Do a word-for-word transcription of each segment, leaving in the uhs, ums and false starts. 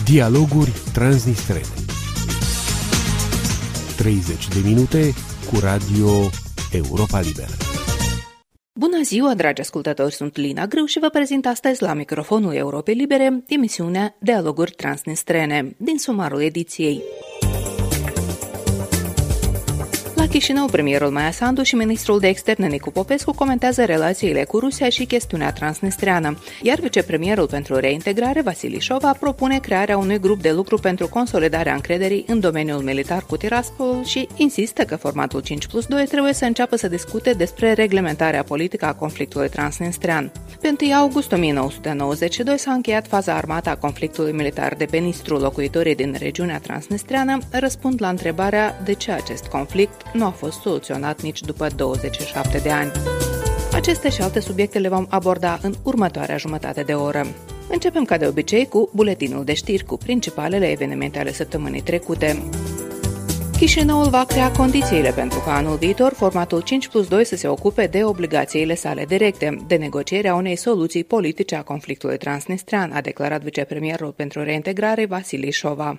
Dialoguri transnistrene. treizeci de minute cu Radio Europa Liberă. Bună ziua, dragi ascultători, sunt Lina Grâu și vă prezint astăzi la microfonul Europei Libere emisiunea Dialoguri transnistrene din sumarul ediției. La Chișinău, premierul Maia Sandu și ministrul de externe Nicu Popescu comentează relațiile cu Rusia și chestiunea transnistreană, iar vicepremierul pentru reintegrare, Vasile Șova, propune crearea unui grup de lucru pentru consolidarea încrederii în domeniul militar cu Tiraspol și insistă că formatul cinci plus doi trebuie să înceapă să discute despre reglementarea politică a conflictului transnistrean. Pe întâi august o mie nouă sute nouăzeci și doi s-a încheiat faza armată a conflictului militar de pe Nistru. Locuitorii din regiunea transnistreană răspund la întrebarea de ce acest conflict nu a fost soluționat nici după douăzeci și șapte de ani. Aceste și alte subiecte le vom aborda în următoarea jumătate de oră. Începem ca de obicei cu buletinul de știri cu principalele evenimente ale săptămânii trecute. Chișinăul va crea condițiile pentru ca anul viitor formatul cinci plus doi să se ocupe de obligațiile sale directe, de negocierea unei soluții politice a conflictului transnistrean, a declarat vicepremierul pentru reintegrare Vasile Șova.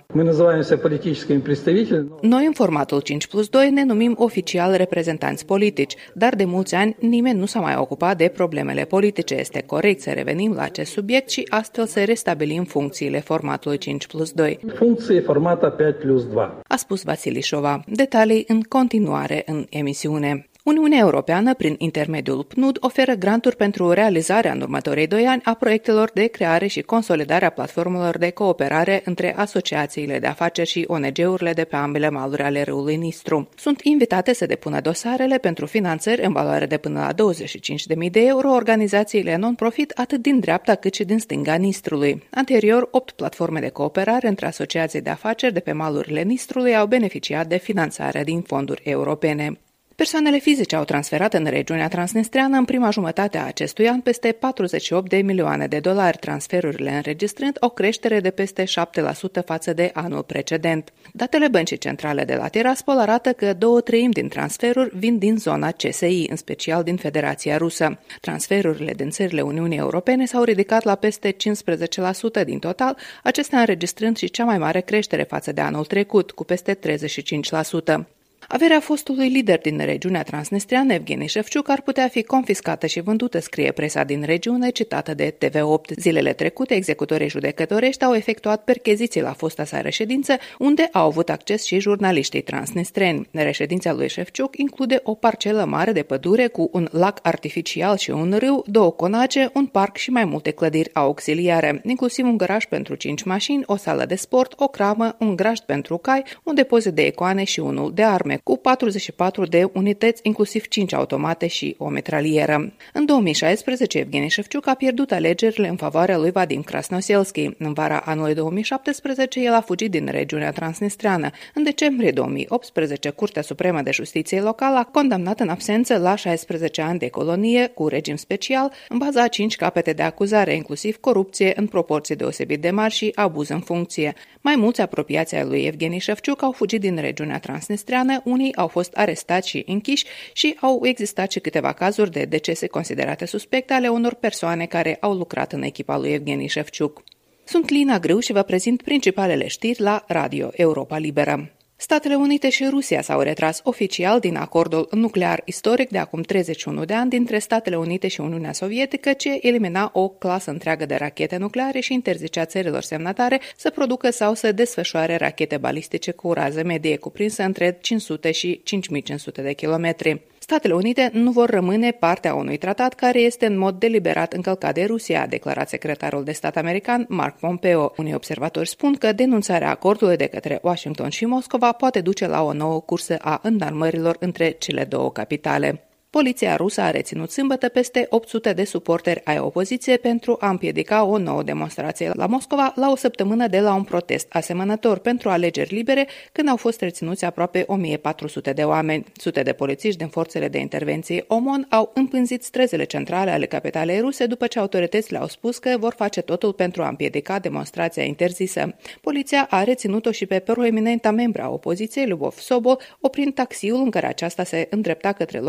Noi în formatul cinci plus doi ne numim oficial reprezentanți politici, dar de mulți ani nimeni nu s-a mai ocupat de problemele politice. Este corect să revenim la acest subiect și astfel să restabilim funcțiile formatului cinci plus doi. Funcție formata cinci plus doi. A spus Vasile Șova. Detalii în continuare în emisiune. Uniunea Europeană, prin intermediul P N U D, oferă granturi pentru realizarea în următorii doi ani a proiectelor de creare și consolidare a platformelor de cooperare între asociațiile de afaceri și O N G-urile de pe ambele maluri ale râului Nistru. Sunt invitate să depună dosarele pentru finanțări în valoare de până la douăzeci și cinci de mii de euro organizațiile non-profit atât din dreapta cât și din stânga Nistrului. Anterior, opt platforme de cooperare între asociații de afaceri de pe malurile Nistrului au beneficiat de finanțare din fonduri europene. Persoanele fizice au transferat în regiunea transnistreană în prima jumătate a acestui an peste patruzeci și opt de milioane de dolari, transferurile înregistrând o creștere de peste șapte la sută față de anul precedent. Datele Băncii Centrale de la Tiraspol arată că două treimi din transferuri vin din zona C S I, în special din Federația Rusă. Transferurile din țările Uniunii Europene s-au ridicat la peste cincisprezece la sută din total, acestea înregistrând și cea mai mare creștere față de anul trecut, cu peste treizeci și cinci la sută. Averea fostului lider din regiunea transnistreană, Evgeni Șefciuc, ar putea fi confiscată și vândută, scrie presa din regiune, citată de T V opt. Zilele trecute, executorii judecătorești au efectuat percheziții la fosta sa reședință, unde au avut acces și jurnaliștii transnistreni. Reședința lui Șefciuc include o parcelă mare de pădure cu un lac artificial și un râu, două conace, un parc și mai multe clădiri auxiliare, inclusiv un garaj pentru cinci mașini, o sală de sport, o cramă, un grajd pentru cai, un depozit de icoane și unul de arme, cu patruzeci și patru de unități, inclusiv cinci automate și o metralieră. În două mii șaisprezece, Evgeni Șefciuc a pierdut alegerile în favoarea lui Vadim Krasnoselski. În vara anului două mii șaptesprezece, el a fugit din regiunea transnistreană. În decembrie două mii optsprezece, Curtea Supremă de Justiție locală a condamnat în absență la șaisprezece ani de colonie cu regim special, în baza a cinci capete de acuzare, inclusiv corupție în proporții deosebit de mari și abuz în funcție. Mai mulți apropiați ai lui Evgeni Șefciuc au fugit din regiunea transnistreană, unii au fost arestați și închiși și au existat și câteva cazuri de decese considerate suspecte ale unor persoane care au lucrat în echipa lui Evgeni Șefciuc. Sunt Lina Grâu și vă prezint principalele știri la Radio Europa Liberă. Statele Unite și Rusia s-au retras oficial din acordul nuclear istoric de acum treizeci și unu de ani dintre Statele Unite și Uniunea Sovietică, ce elimina o clasă întreagă de rachete nucleare și interzicea țărilor semnatare să producă sau să desfășoare rachete balistice cu rază medie cuprinsă între cinci sute și cinci mii cinci sute de kilometri. Statele Unite nu vor rămâne parte a unui tratat care este în mod deliberat încălcat de Rusia, a declarat secretarul de stat american Mark Pompeo. Unii observatori spun că denunțarea acordului de către Washington și Moscova poate duce la o nouă cursă a înarmărilor între cele două capitale. Poliția rusă a reținut sâmbătă peste opt sute de suporteri ai opoziției pentru a împiedica o nouă demonstrație la Moscova la o săptămână de la un protest asemănător pentru alegeri libere, când au fost reținuți aproape o mie patru sute de oameni. Sute de polițiști din forțele de intervenție OMON au împânzit străzile centrale ale capitalei ruse după ce autoritățile au spus că vor face totul pentru a împiedica demonstrația interzisă. Poliția a reținut-o și pe proeminenta membra a opoziției, Lyubov Sobol, oprind taxiul în care aceasta se îndrepta către locul demonstrației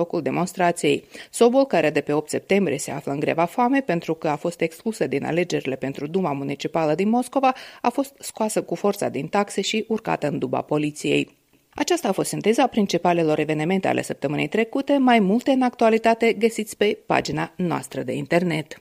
demonstrației. Sobol, care de pe opt septembrie se află în greva foame pentru că a fost exclusă din alegerile pentru Duma Municipală din Moscova, a fost scoasă cu forța din taxe și urcată în duba poliției. Aceasta a fost sinteza principalelor evenimente ale săptămânii trecute. Mai multe în actualitate găsiți pe pagina noastră de internet.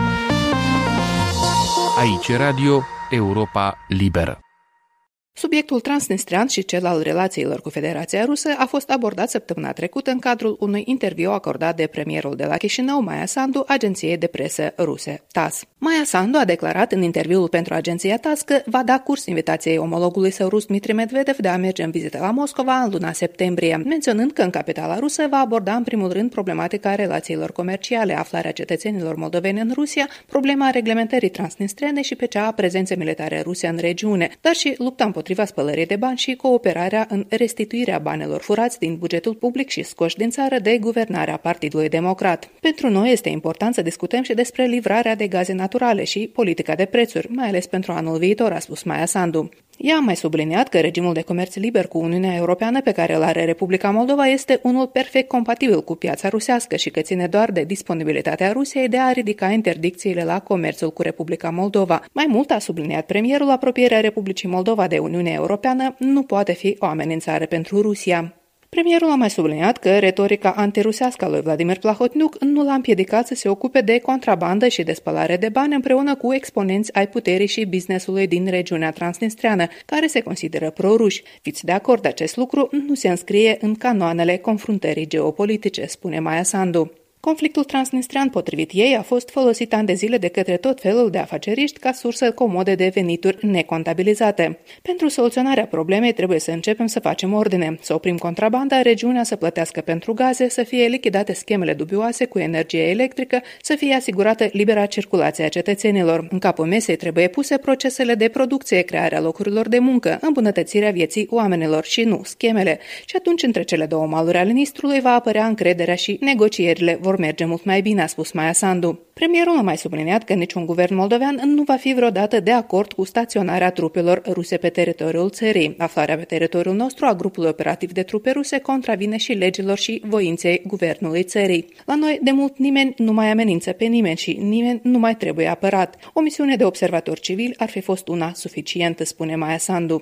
Aici Radio Europa Liberă. Subiectul transnistrean și cel al relațiilor cu Federația Rusă a fost abordat săptămâna trecută în cadrul unui interviu acordat de premierul de la Chișinău, Maia Sandu, agenției de presă ruse T A S S. Maia Sandu a declarat în interviul pentru agenția T A S S că va da curs invitației omologului său rus Dmitri Medvedev de a merge în vizită la Moscova în luna septembrie, menționând că în capitala rusă va aborda în primul rând problematica relațiilor comerciale, aflarea cetățenilor moldoveni în Rusia, problema reglementării transnistrene și pe cea a prezenței militare ruse în regiune, dar și lupta împotriva spălării de bani și cooperarea în restituirea banilor furați din bugetul public și scoși din țară de guvernarea Partidului Democrat. Pentru noi este important să discutăm și despre livrarea de gaze naturale și politica de prețuri, mai ales pentru anul viitor, a spus Maia Sandu. Ea a mai subliniat că regimul de comerț liber cu Uniunea Europeană pe care îl are Republica Moldova este unul perfect compatibil cu piața rusească și că ține doar de disponibilitatea Rusiei de a ridica interdicțiile la comerțul cu Republica Moldova. Mai mult a subliniat premierul, apropierea Republicii Moldova de Uniunea Europeană nu poate fi o amenințare pentru Rusia. Premierul a mai subliniat că retorica antirusească a lui Vladimir Plahotniuc nu l-a împiedicat să se ocupe de contrabandă și de spălare de bani împreună cu exponenți ai puterii și business-ului din regiunea transnistreană, care se consideră pro-ruși. Fiți de acord, acest lucru nu se înscrie în canoanele confruntării geopolitice, spune Maia Sandu. Conflictul transnistrean, potrivit ei, a fost folosit ani de zile de către tot felul de afaceriști ca sursă comodă de venituri necontabilizate. Pentru soluționarea problemei trebuie să începem să facem ordine, să oprim contrabanda, regiunea să plătească pentru gaze, să fie lichidate schemele dubioase cu energie electrică, să fie asigurată libera circulație a cetățenilor. În capul mesei trebuie puse procesele de producție, crearea locurilor de muncă, îmbunătățirea vieții oamenilor și nu schemele. Și atunci între cele două maluri ale Nistrului va apărea încrederea și negocierile vor merge mult mai bine, a spus Maia Sandu. Premierul a mai subliniat că niciun guvern moldovean nu va fi vreodată de acord cu staționarea trupelor ruse pe teritoriul țării. Aflarea pe teritoriul nostru a grupului operativ de trupe ruse contravine și legilor și voinței guvernului țării. La noi, de mult, nimeni nu mai amenință pe nimeni și nimeni nu mai trebuie apărat. O misiune de observator civil ar fi fost una suficientă, spune Maia Sandu.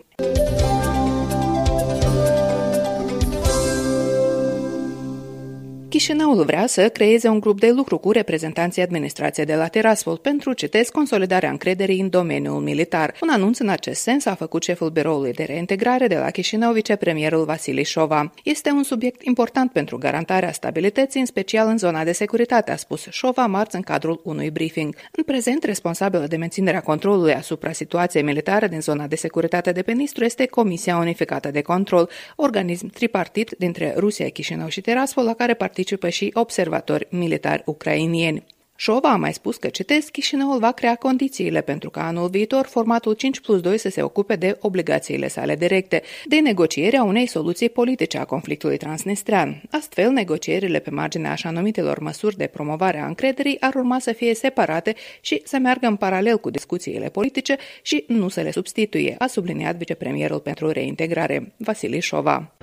Chișinăul vrea să creeze un grup de lucru cu reprezentanții administrației de la Tiraspol pentru, citez, consolidarea încrederii în domeniul militar. Un anunț în acest sens a făcut șeful biroului de reintegrare de la Chișinău, vicepremierul Vasili Șova. Este un subiect important pentru garantarea stabilității, în special în zona de securitate, a spus Șova marți în cadrul unui briefing. În prezent, responsabilă de menținerea controlului asupra situației militare din zona de securitate de pe Nistru este Comisia Unificată de Control, organism tripartit dintre Rusia, Chișinău și Tiraspol, la care participă și observatori militari ucrainieni. Șova a mai spus că, citesc, Chișinăul va crea condițiile pentru ca anul viitor formatul cinci plus doi să se ocupe de obligațiile sale directe, de negocierea unei soluții politice a conflictului transnistrean. Astfel, negocierile pe marginea așa numitelor măsuri de promovare a încrederii ar urma să fie separate și să meargă în paralel cu discuțiile politice și nu să le substituie, a subliniat vicepremierul pentru reintegrare, Vasili Șova.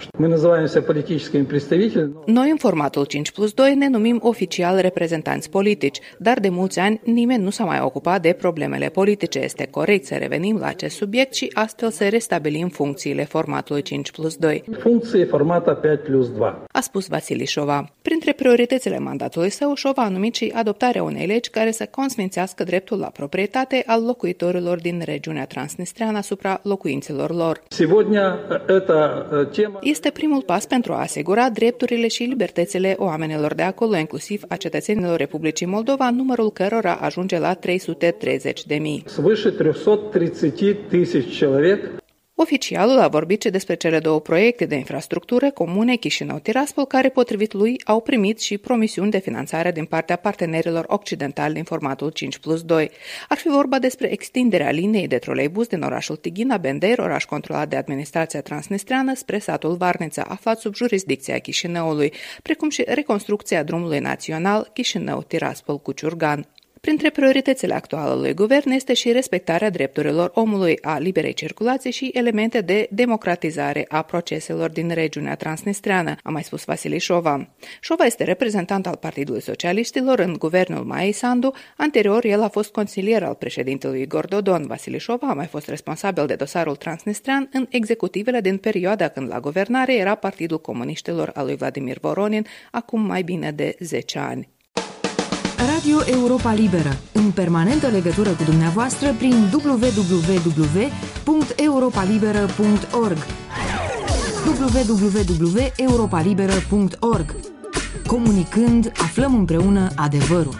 Noi, în formatul cinci plus doi, ne numim oficial reprezentanți politici, dar de mulți ani nimeni nu s-a mai ocupat de problemele politice. Este corect să revenim la acest subiect și astfel să restabilim funcțiile formatului cinci plus doi. Funcție formata cinci plus doi. A spus Vasili Șova. Printre prioritățile mandatului său, Șova a numit și adoptarea unei legi care să consfințească dreptul la proprietate al locuitorilor din regiunea transnistreană asupra locuințelor lor. Este primul pas pentru a asigura drepturile și libertățile oamenilor de acolo, inclusiv a cetățenilor Republicii Moldova, numărul cărora ajunge la trei sute treizeci de mii. Oficialul a vorbit și despre cele două proiecte de infrastructură comune Chișinău-Tiraspol, care, potrivit lui, au primit și promisiuni de finanțare din partea partenerilor occidentali din formatul cinci plus doi. Ar fi vorba despre extinderea liniei de troleibuz din orașul Tighina-Bender, oraș controlat de administrația transnistreană, spre satul Varnița, aflat sub jurisdicția Chișinăului, precum și reconstrucția drumului național Chișinău-Tiraspol-Cuciurgan. Printre prioritățile actualului guvern este și respectarea drepturilor omului, a liberei circulații și elemente de democratizare a proceselor din regiunea transnistreană, a mai spus Vasile Șova. Șova este reprezentant al Partidului Socialiștilor în guvernul Maiei Sandu. Anterior, el a fost consilier al președintelui Igor Dodon. Vasile Șova a mai fost responsabil de dosarul transnistrean în executivele din perioada când la guvernare era Partidul Comuniștilor al lui Vladimir Voronin, acum mai bine de zece ani. Radio Europa Liberă, în permanentă legătură cu dumneavoastră prin w w w punct europa liberă punct org w w w punct europa liberă punct org. Comunicând, aflăm împreună adevărul.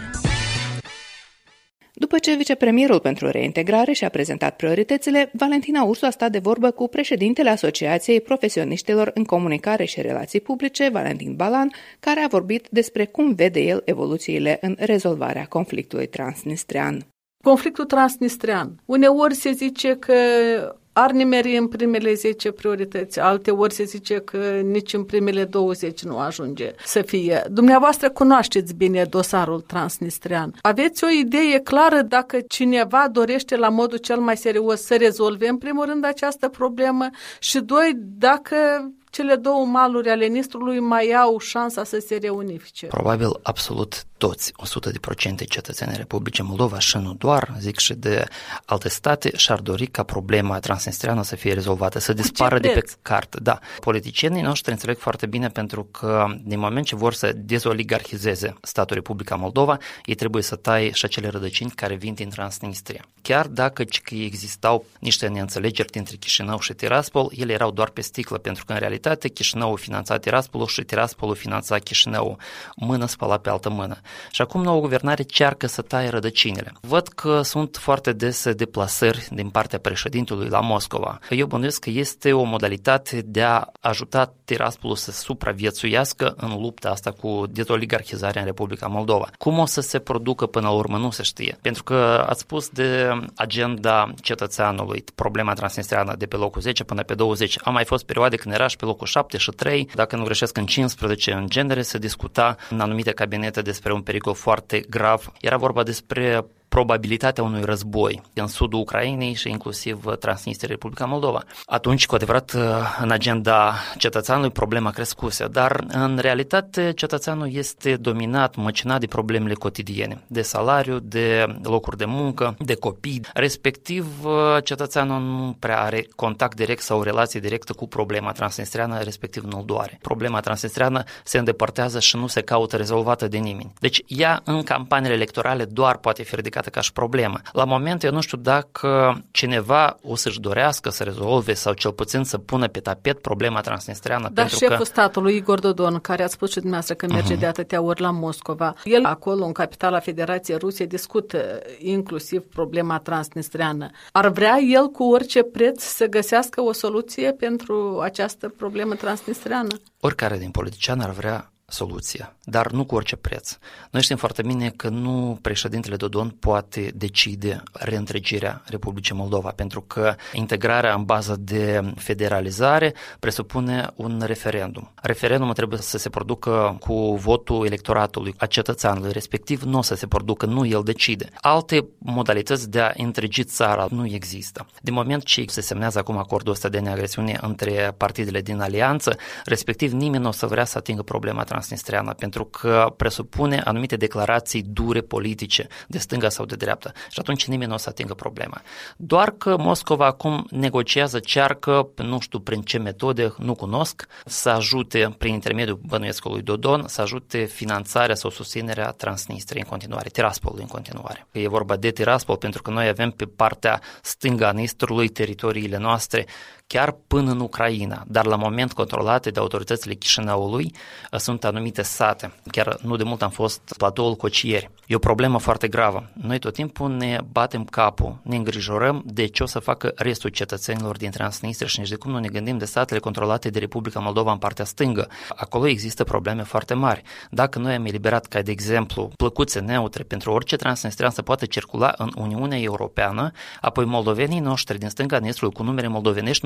După ce vicepremierul pentru reintegrare și-a prezentat prioritățile, Valentina Ursu a stat de vorbă cu președintele Asociației Profesioniștilor în Comunicare și Relații Publice, Valentin Balan, care a vorbit despre cum vede el evoluțiile în rezolvarea conflictului transnistrean. Conflictul transnistrean. Uneori se zice că ar nimeri în primele zece priorități, alteori se zice că nici în primele douăzeci nu ajunge să fie. Dumneavoastră cunoașteți bine dosarul transnistrean. Aveți o idee clară dacă cineva dorește la modul cel mai serios să rezolve în primul rând această problemă și doi, dacă cele două maluri ale Nistrului mai au șansa să se reunifice? Probabil absolut toți, o sută la sută cetățenii Republicii Moldova și nu doar, zic și de alte state, și-ar dori ca problema transnistreană să fie rezolvată, să dispară de pe carte. Da, politicienii noștri înțeleg foarte bine pentru că din moment ce vor să dezoligarhizeze statul Republica Moldova, ei trebuie să taie și acele rădăcini care vin din Transnistria. Chiar dacă existau niște neînțelegeri dintre Chișinău și Tiraspol, ele erau doar pe sticlă, pentru că în realitate Chișinăul finanța Tiraspolul și Tiraspolul finanța Chișinăul. Mână spăla pe altă mână. Și acum noua guvernare cearcă să taie rădăcinile. Văd că sunt foarte dese deplasări din partea președintelui la Moscova. Eu bănuiesc că este o modalitate de a ajuta Tiraspolul să supraviețuiască în lupta asta cu dezoligarhizarea în Republica Moldova. Cum o să se producă până la urmă nu se știe. Pentru că ați spus de agenda cetățeanului, problema transnistreană de pe locul zece până pe douăzeci. A mai fost perioade când era și pe locul șapte și trei, dacă nu greșesc în cincisprezece în genere, se discuta în anumite cabinete despre un pericol foarte grav. Era vorba despre probabilitatea unui război în sudul Ucrainei și inclusiv Transnistria, Republica Moldova. Atunci, cu adevărat, în agenda cetățeanului problema crescuse, dar în realitate cetățeanul este dominat, măcinat de problemele cotidiene, de salariu, de locuri de muncă, de copii. Respectiv, cetățeanul nu prea are contact direct sau o relație directă cu problema transnistreană, respectiv nu-l doare. Problema transnistreană se îndepărtează și nu se caută rezolvată de nimeni. Deci ea în campaniile electorale doar poate fi ridicată ca și problemă. La moment eu nu știu dacă cineva o să-și dorească să rezolve sau cel puțin să pună pe tapet problema transnistreană. Dar pentru șeful că... statului Igor Dodon, care a spus și dumneavoastră că merge uh-huh. de atâtea ori la Moscova, el acolo în capitala Federației Rusiei discută inclusiv problema transnistreană. Ar vrea el cu orice preț să găsească o soluție pentru această problemă transnistreană? Oricare din politician ar vrea soluția, dar nu cu orice preț. Noi știm foarte bine că nu președintele Dodon poate decide reîntregirea Republicii Moldova, pentru că integrarea în bază de federalizare presupune un referendum. Referendumul trebuie să se producă cu votul electoratului, a cetățeanului, respectiv nu o să se producă, nu el decide. Alte modalități de a întregi țara nu există. Din moment ce se semnează acum acordul ăsta de neagresiune între partidele din alianță, respectiv nimeni nu o să vrea să atingă problema transnistreană, pentru că presupune anumite declarații dure politice, de stânga sau de dreapta. Și atunci nimeni nu o să atingă problema. Doar că Moscova acum negociază, cearcă, nu știu prin ce metode, nu cunosc, să ajute, prin intermediul bănuiescului Dodon, să ajute finanțarea sau susținerea Transnistriei în continuare, Tiraspolului în continuare. E vorba de Tiraspol, pentru că noi avem pe partea stângă a Nistrului teritoriile noastre, chiar până în Ucraina, dar la moment controlate de autoritățile Chișinăului sunt anumite sate. Chiar nu de mult am fost platoul Cocieri. E o problemă foarte gravă. Noi tot timpul ne batem capul, ne îngrijorăm de ce o să facă restul cetățenilor din Transnistria și nici de cum nu ne gândim de statele controlate de Republica Moldova în partea stângă. Acolo există probleme foarte mari. Dacă noi am eliberat, ca de exemplu, plăcuțe neutre pentru orice transnistrian să poată circula în Uniunea Europeană, apoi moldovenii noștri din stânga Nistrului cu numere moldovenești nu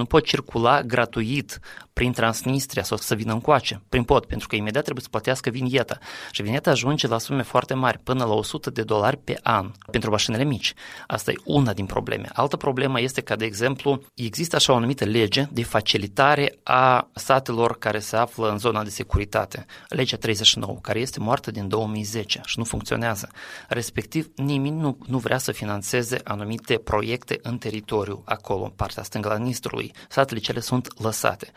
pot circula gratuit prin Transnistria sau să vină încoace, prin pod, pentru că imediat trebuie să plătească vinieta. Și vinieta ajunge la sume foarte mari, până la o sută de dolari pe an, pentru mașinile mici. Asta e una din probleme. Altă problemă este că, de exemplu, există așa o anumită lege de facilitare a satelor care se află în zona de securitate. Legea treizeci și nouă, care este moartă din două mii zece și nu funcționează. Respectiv, nimeni nu, nu vrea să finanțeze anumite proiecte în teritoriu, acolo, în partea stângă a Nistrului. Satele cele sunt lăsate.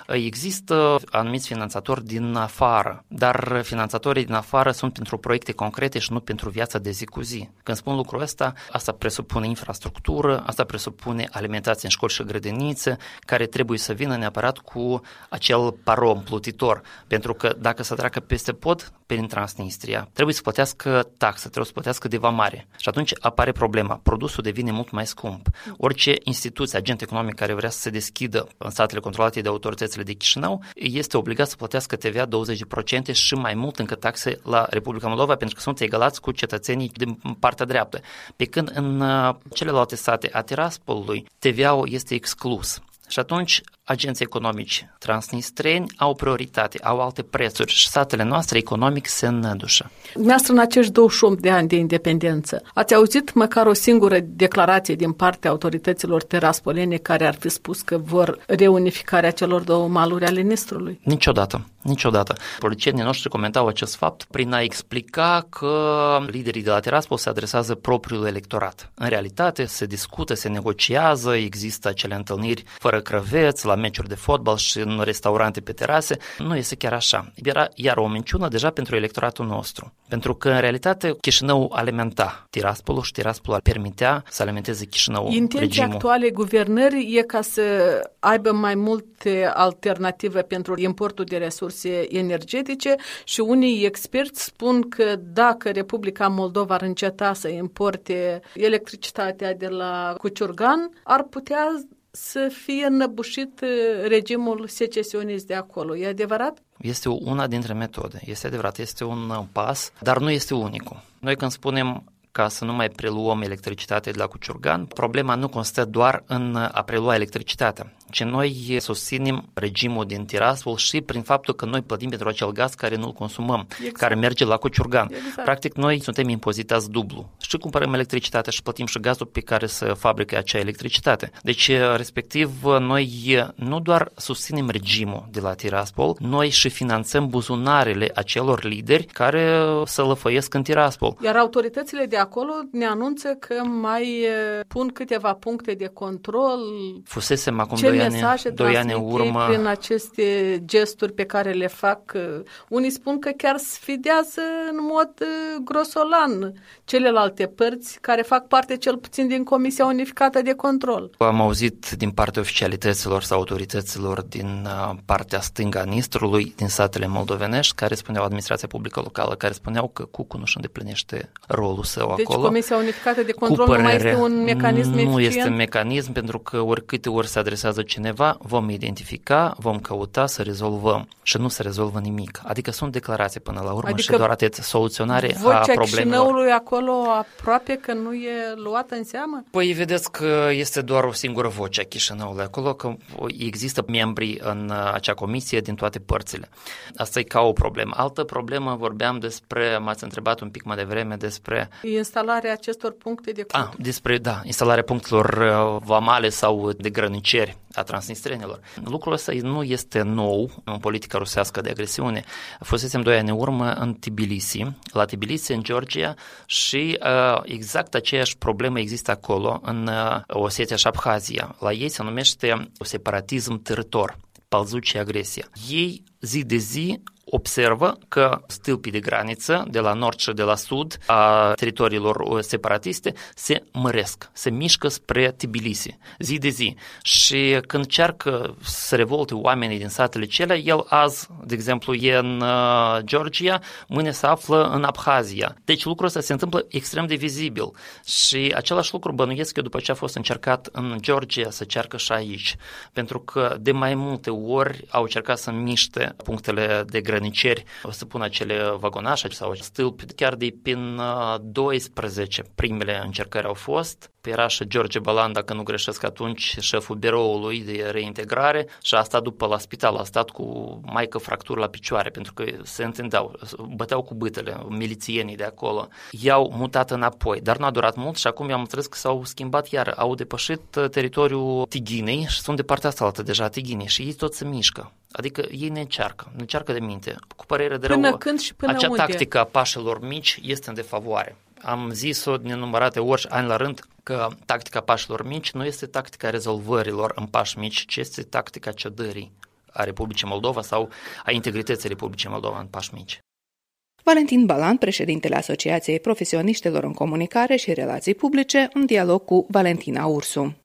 Există anumiți finanțatori din afară, dar finanțatorii din afară sunt pentru proiecte concrete și nu pentru viața de zi cu zi. Când spun lucrul ăsta, asta presupune infrastructură, asta presupune alimentație în școli și grădinițe, care trebuie să vină neapărat cu acel parom plutitor, pentru că dacă se treacă peste pod, prin Transnistria, trebuie să plătească taxă, trebuie să plătească de vamare. Și atunci apare problema. Produsul devine mult mai scump. Orice instituție, agent economic care vrea să se deschidă în statele controlate de autoritățile de Chișinău, este obligat să plătească T V A douăzeci la sută și mai mult încă taxe la Republica Moldova, pentru că sunt egalați cu cetățenii din partea dreaptă. Pe când în celelalte state a Tiraspolului, T V A-ul este exclus. Și atunci agenții economici transnistreni au prioritate, au alte prețuri și satele noastre economic se înădușă. Dumneavoastră, în acești douăzeci și opt de ani de independență, ați auzit măcar o singură declarație din partea autorităților tiraspolene care ar fi spus că vor reunificarea celor două maluri ale Nistrului? Niciodată. Niciodată. Politicienii noștri comentau acest fapt prin a explica că liderii de la Tiraspol se adresează propriul electorat. În realitate se discută, se negociază, există acele întâlniri fără crăveți, la meciuri de fotbal și în restaurante pe terase. Nu este chiar așa. Era iar o minciună deja pentru electoratul nostru. Pentru că în realitate Chișinău alimenta Tiraspolul și Tiraspolul permitea să alimenteze Chișinău. Intenția regimul. actuale guvernării e ca să aibă mai multe alternative pentru importul de resurse energetice și unii experți spun că dacă Republica Moldova ar înceta să importe electricitatea de la Cuciurgan, ar putea să fie înăbușit regimul secesionist de acolo. E adevărat? Este una dintre metode. Este adevărat, este un pas, dar nu este unicul. Noi când spunem ca să nu mai preluăm electricitatea de la Cuciurgan, problema nu constă doar în a prelua electricitatea, ci noi susținem regimul din Tiraspol și prin faptul că noi plătim pentru acel gaz care nu-l consumăm, exact. Care merge la Cuciurgan. Exact. Practic, noi suntem impozitați dublu. Și cumpărăm electricitatea și plătim și gazul pe care se fabrică acea electricitate. Deci, respectiv, noi nu doar susținem regimul de la Tiraspol, noi și finanțăm buzunarele acelor lideri care se lăfăiesc în Tiraspol. Iar autoritățile de acolo ne anunță că mai pun câteva puncte de control. Fusesem acum doi ani, doi ani în urmă. Prin aceste gesturi pe care le fac. Unii spun că chiar sfidează în mod grosolan celelalte părți care fac parte cel puțin din Comisia Unificată de Control. Am auzit din partea oficialităților sau autorităților din partea stângă a Nistrului, din satele moldovenești, care spuneau, administrația publică locală, care spuneau că Cucu nu-și îndeplinește rolul său deci, acolo. Deci Comisia Unificată de Control nu mai este un mecanism nu eficient? Nu este un mecanism, pentru că oricâte ori se adresează cineva, vom identifica, vom căuta să rezolvăm și nu se rezolvă nimic. Adică sunt declarații până la urmă adică și doar atât soluționare a vocea problemelor. Chișinăului acolo aproape că nu e luată în seamă? Păi vedeți că este doar o singură voce a Chișinăului acolo, că există membri în acea comisie din toate părțile. Asta e ca o problemă. Altă problemă, vorbeam despre, m-ați întrebat un pic mai devreme despre instalarea acestor puncte de control. Ah, despre, da, instalarea punctelor vamale sau de grăniceri a transnistrenilor. Lucrul ăsta nu este nou în politica rusească de agresiune. Fusesem doi ani în urmă în Tbilisi, la Tbilisi, în Georgia, și uh, exact aceeași problemă există acolo, în uh, Osetia și Abhazia. La ei se numește separatism târător, palzucie agresia. Ei zi de zi observă că stâlpii de graniță de la nord și de la sud a teritoriilor separatiste se măresc, se mișcă spre Tbilisi, zi de zi. Și când cearcă să revolte oamenii din satele cele, el azi, de exemplu, e în uh, Georgia, mâine se află în Abhazia. Deci lucrul ăsta se întâmplă extrem de vizibil. Și același lucru bănuiesc eu după ce a fost încercat în Georgia să cearcă și aici. Pentru că de mai multe ori au încercat să miște punctele de grăniceri, să pună acele vagonașe sau stâlpi, chiar de prin doisprezece primele încercări au fost, Era și George Balan, dacă nu greșesc atunci, șeful biroului de reintegrare și a stat după la spital, a stat cu maică fracturi la picioare, pentru că se întindeau, băteau cu bâtele, milițienii de acolo. I-au mutat înapoi, dar nu a durat mult și acum i-am înțeles că s-au schimbat iar, au depășit teritoriul Tighinei și sunt de partea asta altă deja Tighinei și ei tot se mișcă. Adică ei ne încearcă, ne încearcă de minte. Cu părere de rău, până când și până acea unde? tactică a pașilor mici este în defavoare. Am zis-o de nenumărate ori, ani la rând, că tactica pașilor mici nu este tactica rezolvărilor în pași mici, ci este tactica cedării a Republicii Moldova sau a integrității Republicii Moldova în pași mici. Valentin Balan, președintele Asociației Profesioniștilor în Comunicare și Relații Publice, în dialog cu Valentina Ursu.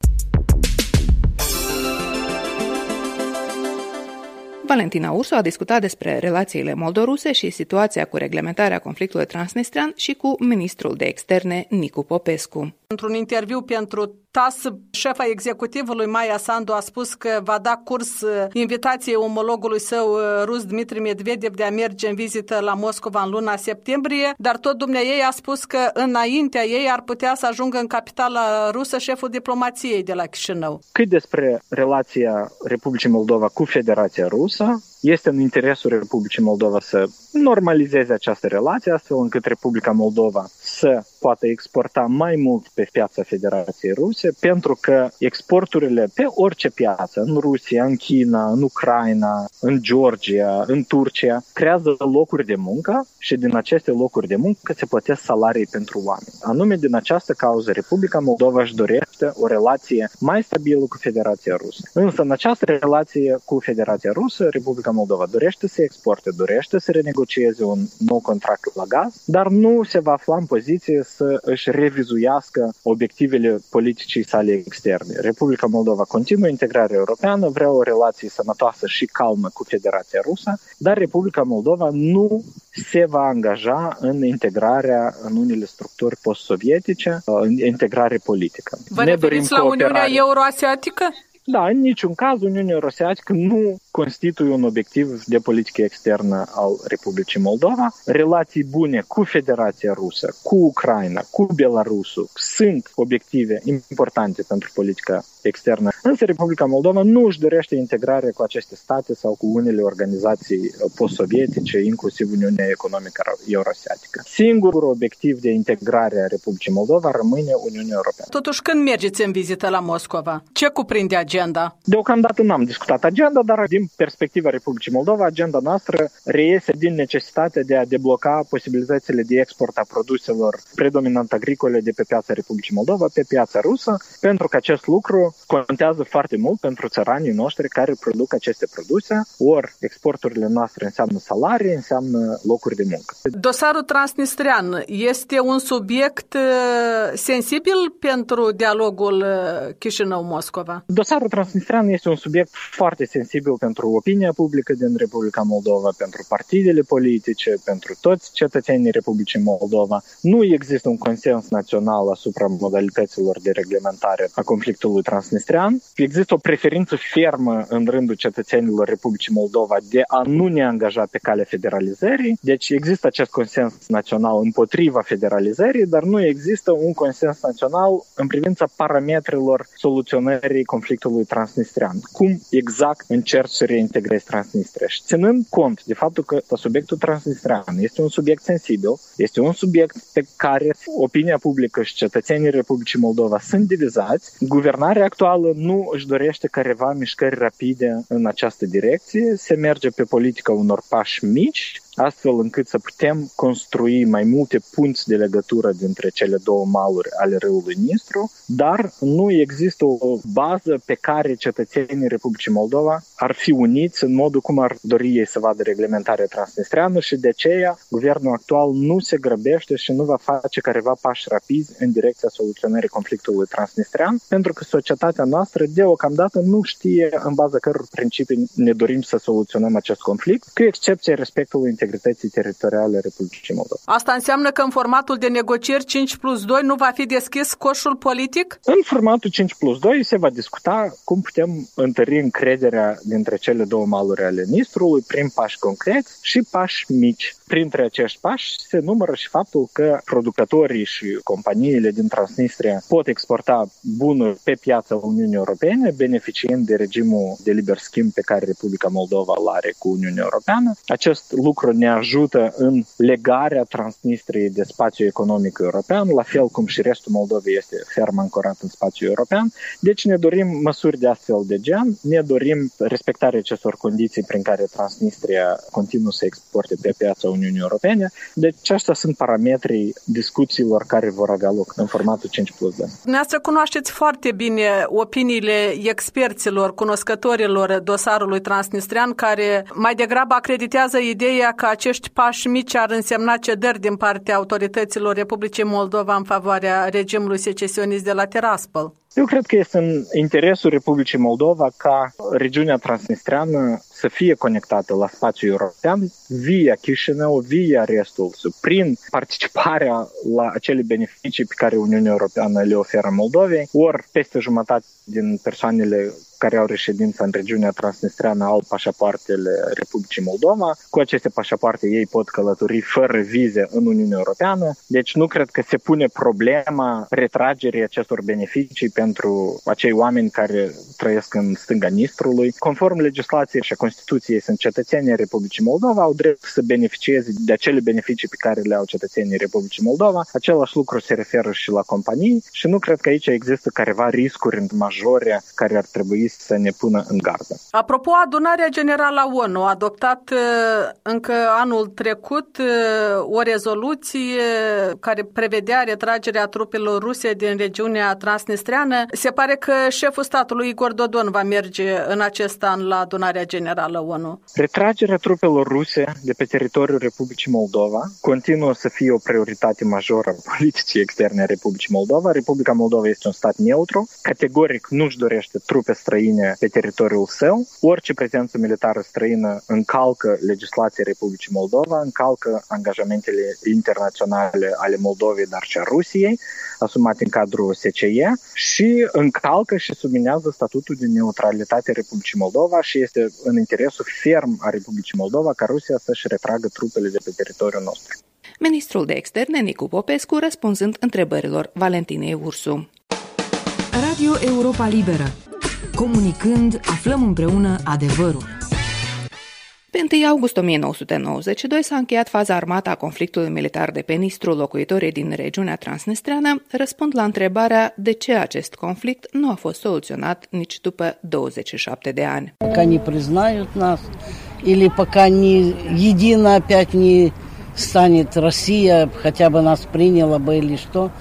Valentina Ursu a discutat despre relațiile moldoruse și situația cu reglementarea conflictului transnistrean și cu ministrul de externe Nicu Popescu. Într-un interviu pentru T A S, șefa executivului Maia Sandu a spus că va da curs invitației omologului său rus Dmitri Medvedev de a merge în vizită la Moscova în luna septembrie, dar tot dumneaei a spus că înaintea ei ar putea să ajungă în capitala rusă șeful diplomației de la Chișinău. Cât despre relația Republicii Moldova cu Federația Rusă, este în interesul Republicii Moldova să normalizeze această relație, astfel încât Republica Moldova să poată exporta mai mult pe piața Federației Ruse, pentru că exporturile pe orice piață, în Rusia, în China, în Ucraina, în Georgia, în Turcia, creează locuri de muncă și din aceste locuri de muncă se plătesc salarii pentru oameni. Anume, din această cauză, Republica Moldova își dorește o relație mai stabilă cu Federația Rusă. Însă, în această relație cu Federația Rusă, Republica Moldova dorește să exporte, dorește să renegocieze un nou contract la gaz, dar nu se va afla în poziție să își revizuiască obiectivele politicii sale externe. Republica Moldova continuă integrarea europeană, vrea o relație sănătoasă și calmă cu Federația Rusă, dar Republica Moldova nu se va angaja în integrarea în unele structuri post-sovietice, în integrare politică. Vă referiți la Uniunea Euroasiatică? Da, în niciun caz Uniunea Euroasiatică nu constituie un obiectiv de politică externă al Republicii Moldova. Relații bune cu Federația Rusă, cu Ucraina, cu Belarusul sunt obiective importante pentru politica externă. Însă Republica Moldova nu își dorește integrarea cu aceste state sau cu unele organizații post-sovietice, inclusiv Uniunea Economică Euroasiatică. Singurul obiectiv de integrare a Republicii Moldova rămâne Uniunea Europeană. Totuși, când mergeți în vizită la Moscova, ce cuprinde agenda? Deocamdată n-am discutat agenda, dar din perspectiva Republicii Moldova, agenda noastră reiese din necesitatea de a debloca posibilitățile de export a produselor predominant agricole de pe piața Republicii Moldova pe piața rusă, pentru că acest lucru contează foarte mult pentru țăranii noștri care produc aceste produse, ori exporturile noastre înseamnă salarii, înseamnă locuri de muncă. Dosarul transnistrean este un subiect sensibil pentru dialogul Chișinău-Moscova? Dosarul transnistrean este un subiect foarte sensibil pentru opinia publică din Republica Moldova, pentru partidele politice, pentru toți cetățenii Republicii Moldova. Nu există un consens național asupra modalităților de reglementare a conflictului transnistrean. Există o preferință fermă în rândul cetățenilor Republicii Moldova de a nu ne angaja pe calea federalizării. Deci există acest consens național împotriva federalizării, dar nu există un consens național în privința parametrilor soluționării conflictului transnistrean. Cum exact încerci să reintegrezi Transnistria? Și ținând cont de faptul că subiectul transnistrean este un subiect sensibil, este un subiect pe care opinia publică și cetățenii Republicii Moldova sunt divizați, guvernarea actuală nu își dorește careva mișcări rapide în această direcție, se merge pe politica unor pași mici, astfel încât să putem construi mai multe punți de legătură dintre cele două maluri ale râului Nistru, dar nu există o bază pe care cetățenii Republicii Moldova ar fi uniți în modul cum ar dori ei să vadă reglementarea transnistreană și de aceea guvernul actual nu se grăbește și nu va face careva pași rapizi în direcția soluționării conflictului transnistrean, pentru că societatea noastră deocamdată nu știe în baza căror principii ne dorim să soluționăm acest conflict, cu excepția respectului integrității teritoriale a Republicii Moldova. Asta înseamnă că în formatul de negocieri cinci plus doi nu va fi deschis coșul politic? În formatul cinci plus doi se va discuta cum putem întări încrederea dintre cele două maluri ale Nistrului prin pași concreți și pași mici. printre acești pași se numără și faptul că producătorii și companiile din Transnistria pot exporta bunuri pe piața Uniunii Europene, beneficiind de regimul de liber schimb pe care Republica Moldova îl are cu Uniunea Europeană. Acest lucru ne ajută în legarea Transnistriei de spațiul economic european, la fel cum și restul Moldovei este ferm ancorat în spațiul european. Deci ne dorim măsuri de astfel de gen, ne dorim respectarea acestor condiții prin care Transnistria continuă să exporte pe piața Uniunii Europene. Deci aceștia sunt parametrii discuțiilor care vor avea loc în formatul cinci plus doi. Dumneavoastră cunoașteți foarte bine opiniile experților, cunoscătorilor dosarului transnistrian, care mai degrabă acreditează ideea că acești pași mici ar însemna cedări din partea autorităților Republicii Moldova în favoarea regimului secesionist de la Tiraspol. Eu cred că este în interesul Republicii Moldova ca regiunea transnistreană să fie conectată la spațiul european via Chișinău, via restul, prin participarea la acele beneficii pe care Uniunea Europeană le oferă Moldovei, ori peste jumătate din persoanele care au reședință în regiunea transnistreană au pașapoartele Republicii Moldova. Cu aceste pașapoarte ei pot călători fără vize în Uniunea Europeană. Deci nu cred că se pune problema retragerii acestor beneficii pentru acei oameni care trăiesc în stânga Nistrului. Conform legislației și a Constituției, sunt cetățenii Republicii Moldova, au drept să beneficieze de acele beneficii pe care le au cetățenii Republicii Moldova. Același lucru se referă și la companii și nu cred că aici există careva riscuri majore care ar trebui să ne pună în gardă. Apropo, adunarea generală a O N U a adoptat încă anul trecut o rezoluție care prevedea retragerea trupelor ruse din regiunea transnistreană. Se pare că șeful statului Igor Dodon va merge în acest an la adunarea generală O N U. Retragerea trupelor ruse de pe teritoriul Republicii Moldova continuă să fie o prioritate majoră a politicii externe a Republicii Moldova. Republica Moldova este un stat neutru, categoric nu-și dorește trupe străine pe teritoriul său. Orice prezență militară străină încalcă legislația Republicii Moldova, încalcă angajamentele internaționale ale Moldovei, dar și a Rusiei, asumate în cadrul O S C E, și încalcă și subminează statutul de neutralitate a Republicii Moldova și este în interesul ferm a Republicii Moldova ca Rusia să-și retragă trupele de pe teritoriul nostru. Ministrul de Externe, Nicu Popescu, răspunzând întrebărilor Valentinei Ursu. Radio Europa Liberă. Comunicând, aflăm împreună adevărul. Pe întâi august o mie nouă sute nouăzeci și doi s-a încheiat faza armată a conflictului militar de pe Nistru. Locuitorii din regiunea transnistreană răspund la întrebarea de ce acest conflict nu a fost soluționat nici după douăzeci și șapte de ani. Пока не признают нас, или пока не едино опять не станет Россия, хотя бы нас приняла бы или что,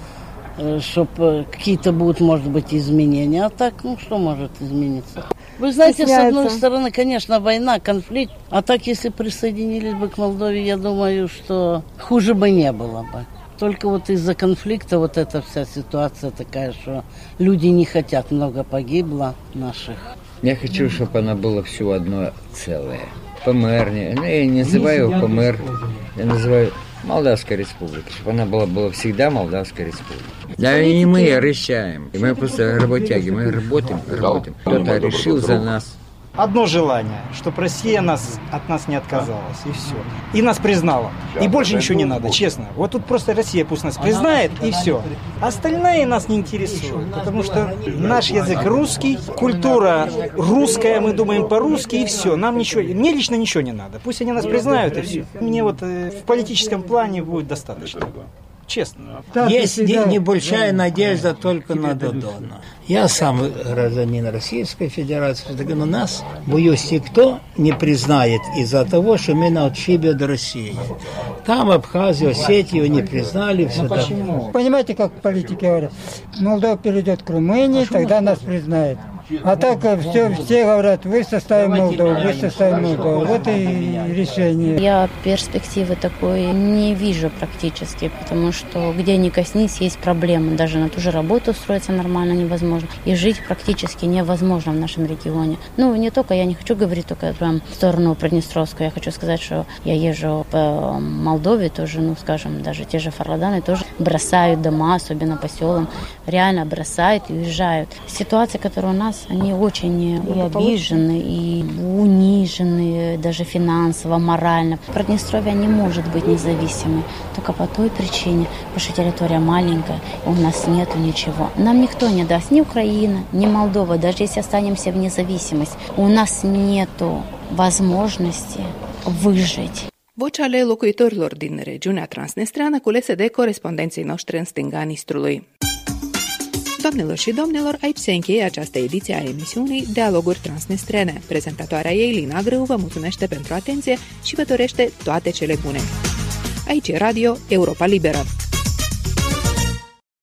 чтобы какие-то будут, может быть, изменения. А так, ну, что может измениться? Вы знаете, с одной стороны, конечно, война, конфликт. А так, если присоединились бы к Молдове, я думаю, что хуже бы не было бы. Только вот из-за конфликта вот эта вся ситуация такая, что люди не хотят, много погибло наших. Я хочу, чтобы она была все одно целое. ПМР, я не называю его ПМР, я называю Молдавская республика, чтобы она была, была всегда Молдавская республика. Да и мы решаем, и мы просто работяги, мы работаем, работаем. Кто-то решил за нас. Одно желание, чтобы Россия нас, от нас не отказалась, и все. И нас признала. И больше ничего не надо, честно. Вот тут просто Россия пусть нас признает, и все. Остальное нас не интересует, потому что наш язык русский, культура русская, мы думаем по-русски, и все. Нам ничего, мне лично ничего не надо. Пусть они нас признают, и все. Мне вот в политическом плане будет достаточно. Честно. Есть небольшая надежда только на Додона. Я сам гражданин Российской Федерации, но нас, боюсь, никто не признает из-за того, что мы на отшибе от России. Там Абхазию, Осетию не признали. Все так. Понимаете, как политики говорят, Молдова перейдет к Румынии, тогда нас признает. А так все, все говорят, вы составим Молдову, вы составим Молдову. Вот и решение. Я перспективы такой не вижу практически, потому что где ни коснись, есть проблемы. Даже на ту же работу устроиться нормально невозможно. И жить практически невозможно в нашем регионе. Ну, не только, я не хочу говорить только прям в сторону Приднестровскую. Я хочу сказать, что я езжу по Молдове тоже, ну, скажем, даже те же Фарладаны тоже бросают дома, особенно по селам. Реально бросают и уезжают. Ситуация, которая у нас Они очень и обижены, и унижены, даже финансово, морально. Приднестровье не может быть независимой только по той причине, потому что территория маленькая, у нас нету ничего. Нам никто не даст, ни Украина, ни Молдова, даже если останемся в независимость, у нас нету возможности выжить. Voci ale locuitorilor din regiunea transnistreană culese de corespondenții noștri în stânga Nistrului. Doamnelor și domnilor, aici se încheie această ediție a emisiunii Dialoguri Transnistrene. Prezentatoarea ei, Lina Grâu, vă mulțumește pentru atenție și vă dorește toate cele bune. Aici e Radio Europa Liberă.